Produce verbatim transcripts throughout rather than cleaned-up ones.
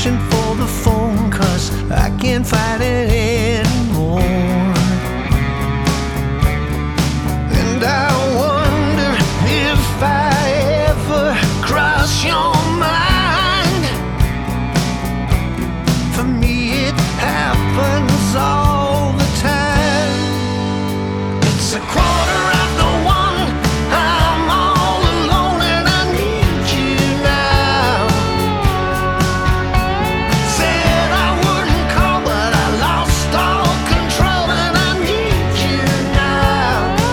reaching for the phone, 'cause I can't fight it anymore. And I wonder if I ever cross your mind. For me it happens all the time. It's a quarter after one, I'm all alone and I need you now. Said I wouldn't call but I lost all control and I need you now.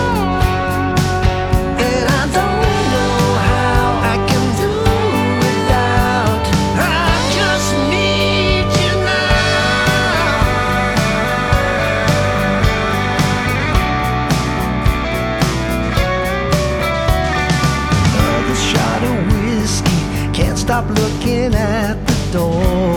And I don't know how I can do without. I just need you now. Another shot of whiskey, can't stop looking at the door.